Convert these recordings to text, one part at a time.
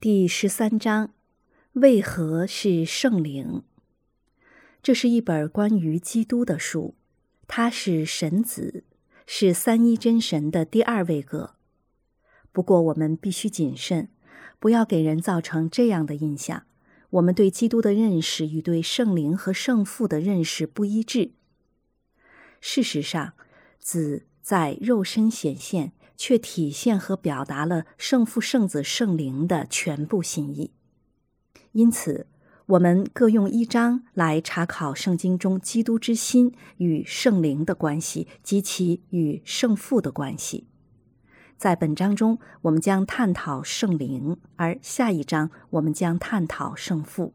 第13章，为何是圣灵？这是一本关于基督的书，他是神子，是三一真神的第二位格。不过我们必须谨慎，不要给人造成这样的印象：我们对基督的认识与对圣灵和圣父的认识不一致。事实上，子在肉身显现，却体现和表达了圣父、圣子、圣灵的全部心意。因此，我们各用一章来查考圣经中基督之心与圣灵的关系及其与圣父的关系。在本章中，我们将探讨圣灵，而下一章我们将探讨圣父。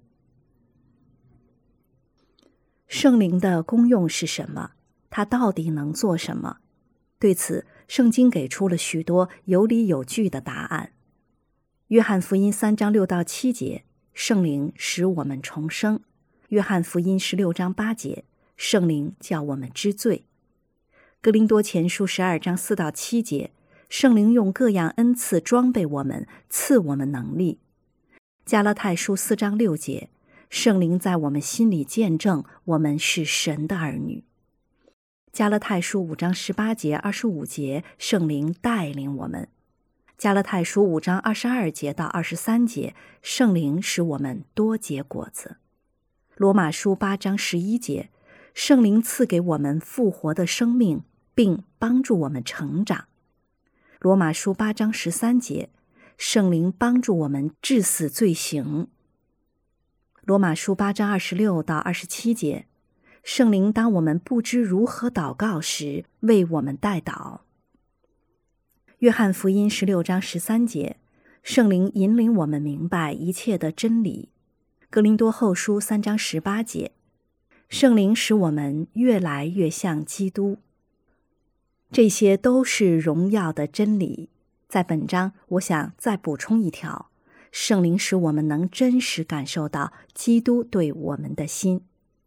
圣灵的功用是什么？它到底能做什么？对此，圣经给出了许多有理有据的答案。约翰福音3章6到7节，圣灵使我们重生；约翰福音16章8节，圣灵叫我们知罪；哥林多前书12章4到7节，圣灵用各样恩赐装备我们，赐我们能力；加拉太书4章6节，圣灵在我们心里见证我们是神的儿女；加拉太书5章18节、25节，圣灵带领我们；加拉太书5章22节到23节，圣灵使我们多结果子；罗马书8章11节，圣灵赐给我们复活的生命，并帮助我们成长；罗马书8章13节，圣灵帮助我们治死罪行；罗马书8章26到27节，圣灵当我们不知如何祷告时，为我们代祷；约翰福音16章13节，圣灵引领我们明白一切的真理；哥林多后书3章18节，圣灵使我们越来越像基督。这些都是荣耀的真理。在本章，我想再补充一条：圣灵使我们能真实感受到基督对我们的心。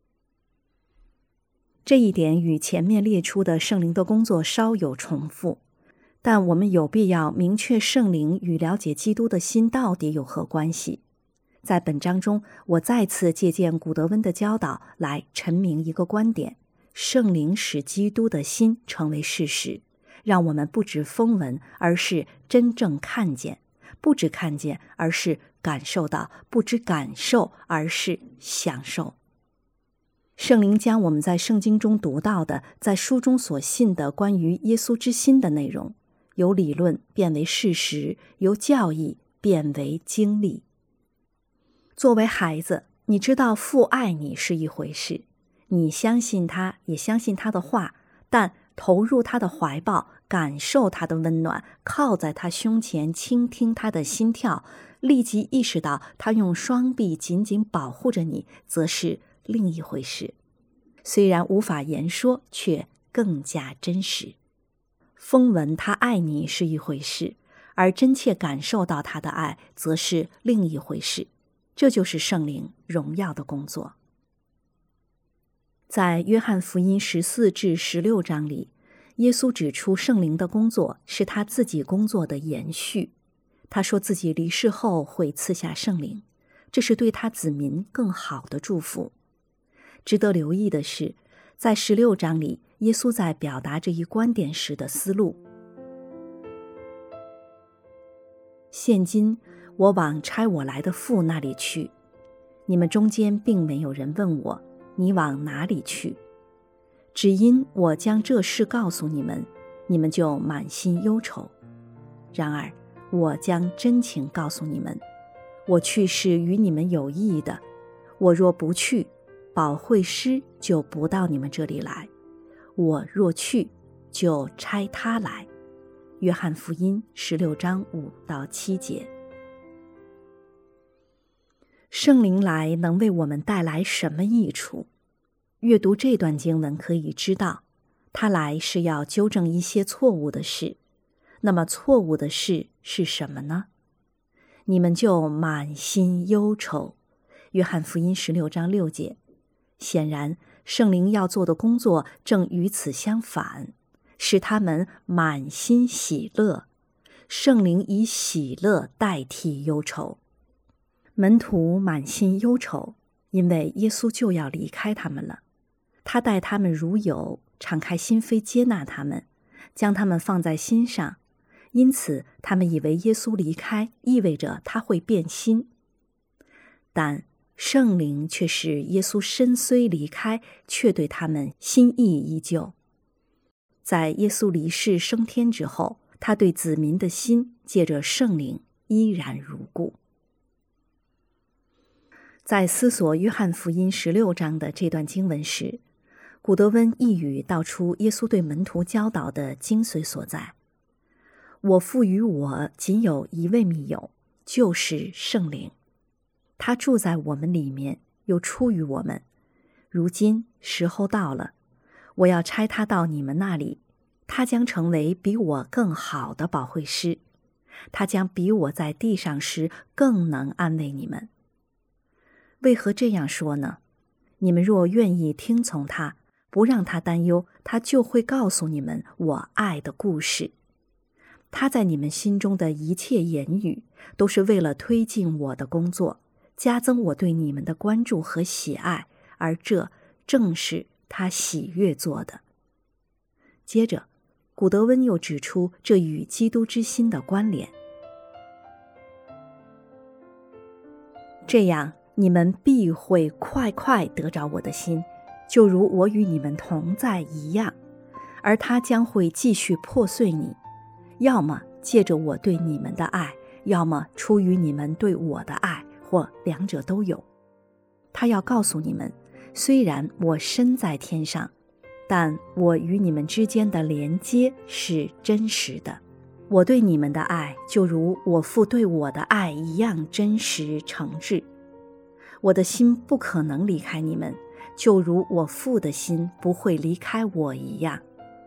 这一点与前面列出的圣灵的工作稍有重复，但我们有必要明确圣灵与了解基督的心到底有何关系。在本章中，我再次借鉴古德温的教导来陈明一个观点：圣灵使基督的心成为事实，让我们不只风闻，而是真正看见；不只看见，而是感受到；不只感受，而是享受。圣灵将我们在圣经中读到的，在书中所信的关于耶稣之心的内容，由理论变为事实，由教义变为经历。作为孩子，你知道父爱你是一回事，你相信他，也相信他的话，但投入他的怀抱，感受他的温暖，靠在他胸前，倾听他的心跳，立即意识到他用双臂紧紧保护着你，则是另一回事。虽然无法言说，却更加真实。风闻他爱你是一回事，而真切感受到他的爱，则是另一回事。这就是圣灵荣耀的工作。在约翰福音14至16章里，耶稣指出圣灵的工作是他自己工作的延续。他说自己离世后会赐下圣灵，这是对他子民更好的祝福。值得留意的是，在16章里，耶稣在表达这一观点时的思路：现今我往差我来的父那里去，你们中间并没有人问我，你往哪里去？只因我将这事告诉你们，你们就满心忧愁。然而我将真情告诉你们，我去是与你们有益的。我若不去，保惠师就不到你们这里来；我若去，就差他来。约翰福音16章5到7节。圣灵来能为我们带来什么益处？阅读这段经文可以知道，他来是要纠正一些错误的事。那么错误的事是什么呢？你们就满心忧愁。约翰福音16章6节。显然，圣灵要做的工作正与此相反，使他们满心喜乐。 圣灵以喜乐代替忧愁。门徒满心忧愁，因为耶稣就要离开他们了。他待他们如友，敞开心扉接纳他们，将他们放在心上，因此他们以为耶稣离开意味着他会变心。但圣灵却使耶稣身虽离开，却对他们心意依旧。在耶稣离世升天之后，他对子民的心借着圣灵依然如故。在思索约翰福音16章的这段经文时，古德温一语道出耶稣对门徒教导的精髓所在：我父与我仅有一位密友，就是圣灵。他住在我们里面，又出于我们。如今时候到了，我要差他到你们那里，他将成为比我更好的保惠师，他将比我在地上时更能安慰你们。为何这样说呢？你们若愿意听从他，不让他担忧，他就会告诉你们我爱的故事。他在你们心中的一切言语，都是为了推进我的工作，加增我对你们的关注和喜爱，而这正是他喜悦做的。接着，古德温又指出这与基督之心的关联。这样，你们必会快快得着我的心，就如我与你们同在一样，而他将会继续破碎你，要么借着我对你们的爱，要么出于你们对我的爱，或两者都有。他要告诉你们，虽然我身在天上，但我与你们之间的连接是真实的。我对你们的爱，就如我父对我的爱一样真实诚挚。我的心不可能离开你们，就如我父的心不会离开我一样。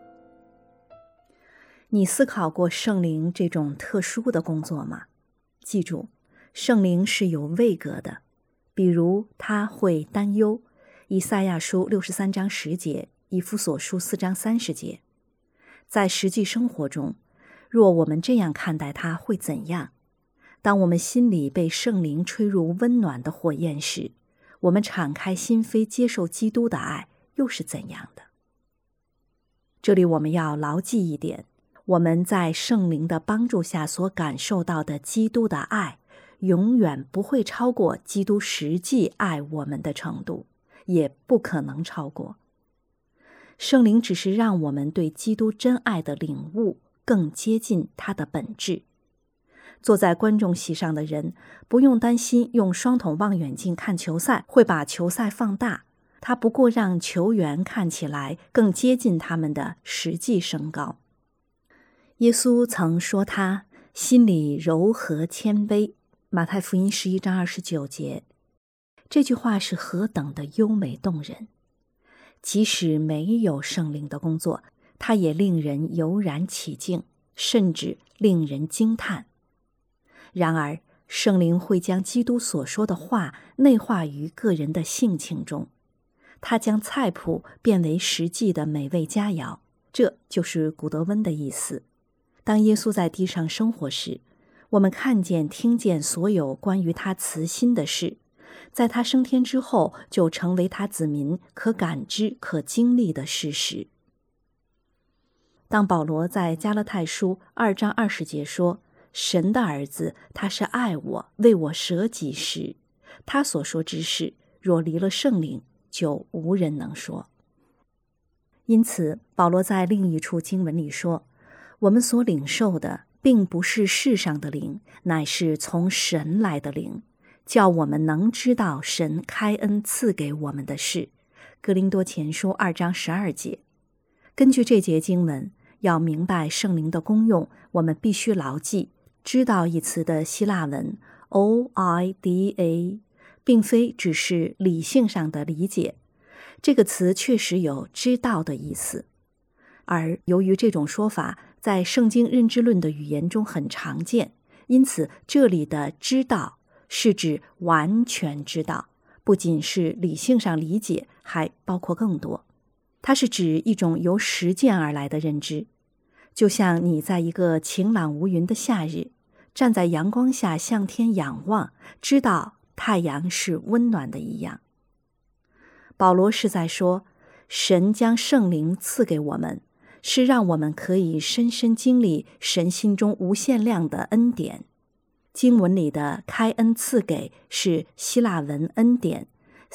你思考过圣灵这种特殊的工作吗？记住，圣灵是有位格的，比如他会担忧，以赛亚书63章10节，以弗所书4章30节。在实际生活中，若我们这样看待他，会怎样？当我们心里被圣灵吹入温暖的火焰时，我们敞开心扉接受基督的爱，又是怎样的？这里我们要牢记一点，我们在圣灵的帮助下所感受到的基督的爱，永远不会超过基督实际爱我们的程度，也不可能超过。圣灵只是让我们对基督真爱的领悟更接近他的本质。坐在观众席上的人不用担心用双筒望远镜看球赛会把球赛放大，他不过让球员看起来更接近他们的实际身高。耶稣曾说他心里柔和谦卑，马太福音11章29节。这句话是何等的优美动人！即使没有圣灵的工作，它也令人油然起敬，甚至令人惊叹。然而，圣灵会将基督所说的话内化于个人的性情中，他将菜谱变为实际的美味佳肴，这就是古德温的意思。当耶稣在地上生活时，我们看见听见所有关于他慈心的事，在他升天之后就成为他子民可感知可经历的事实。当保罗在加拉太书2章20节说神的儿子他是爱我，为我舍己时，他所说之事若离了圣灵，就无人能说。因此保罗在另一处经文里说，我们所领受的并不是世上的灵，乃是从神来的灵，叫我们能知道神开恩赐给我们的事。哥林多前书2章12节。根据这节经文，要明白圣灵的功用，我们必须牢记知道一词的希腊文 oida， 并非只是理性上的理解，这个词确实有知道的意思。而由于这种说法在圣经认知论的语言中很常见，因此这里的知道是指完全知道，不仅是理性上理解，还包括更多。它是指一种由实践而来的认知。 就像你在一个晴朗无云的夏日，站在阳光下向天仰望，知道太阳是温暖的一样。保罗是在说，神将圣灵赐给我们，是让我们可以深深经历神心中无限量的恩典。经文里的开恩赐给是希腊文恩典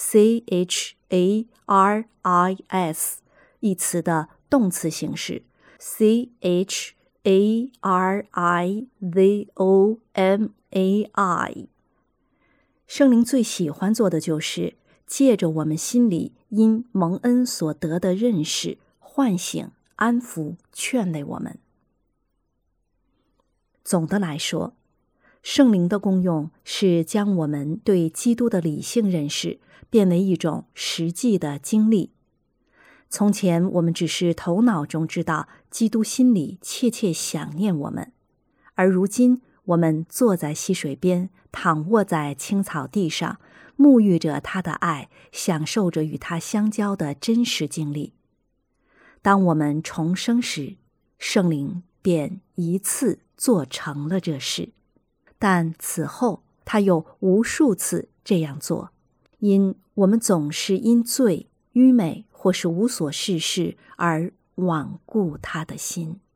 charis 一词的动词形式 charizomai。 圣灵最喜欢做的就是借着我们心里因蒙恩所得的认识，唤醒、安抚、劝慰我们。总的来说，圣灵的功用是将我们对基督的理性认识变为一种实际的经历。从前我们只是头脑中知道基督心里切切想念我们，而如今我们坐在溪水边，躺卧在青草地上，沐浴着他的爱，享受着与他相交的真实经历。当我们重生时，圣灵便一次做成了这事，但此后他又无数次这样做，因我们总是因罪、愚昧或是无所事事而罔顾他的心。